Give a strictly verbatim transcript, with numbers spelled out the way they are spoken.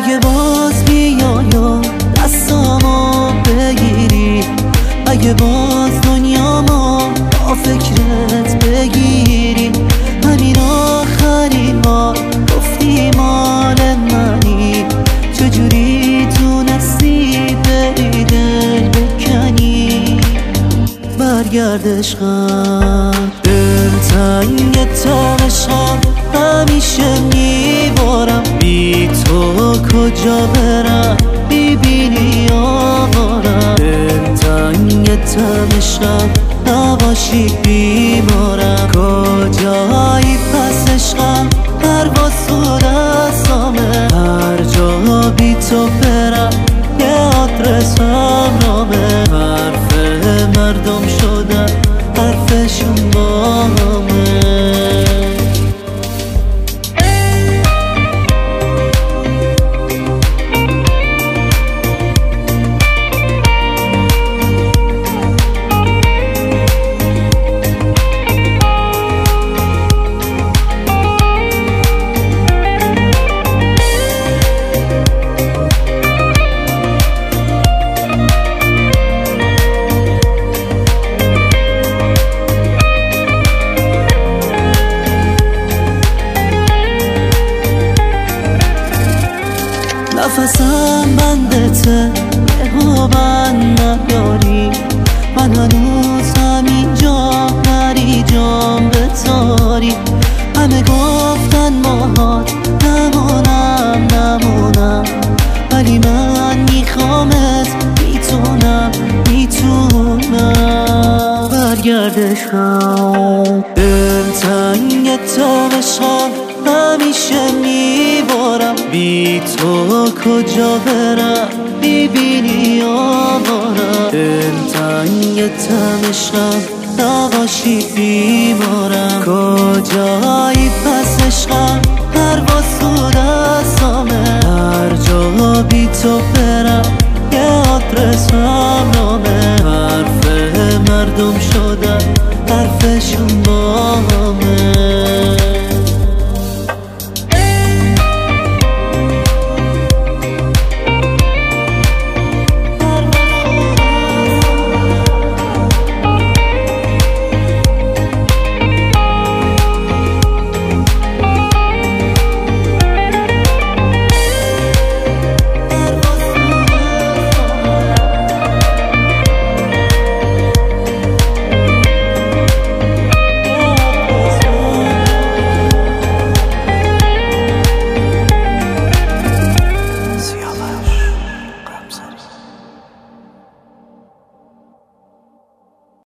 اگه باز بیای و دستامو بگیری، اگه باز دنیامو با فکرت بگیری، همین آخرین بار گفتی مال منی، چجوری تونستی بری دل بکنی؟ برگرد عشقم، دلتنگ تو عشقم، همیشه میبارم، بی تو کجا برم میبینی آوارم. دلتنگ تو عشقم، نباشی بیمارم، کجایی پس عشقم؟ پرواز تو دستامه، هر جا بی تو برم یه آدرس همرامه. حرف مردم شدن حرفشون با همه. نفسم بندته یهو بند نیاری، من هنوز همینجا نری جام بتاری. همه گفتن ماهات نمونم نمونم، ولی من میخوامت، میتونم میتونم. برگرد عشقم، دلتنگ تو عشقم، همیشه میبارم، بی تو کجا برم میبینی آوارم. دلتنگ تو عشقم، نباشی بیمارم، کجایی پس عشقم؟ پرواز تو دستامه، هر جا بی تو برم یه آدرس همرامه. حرف مردم شدن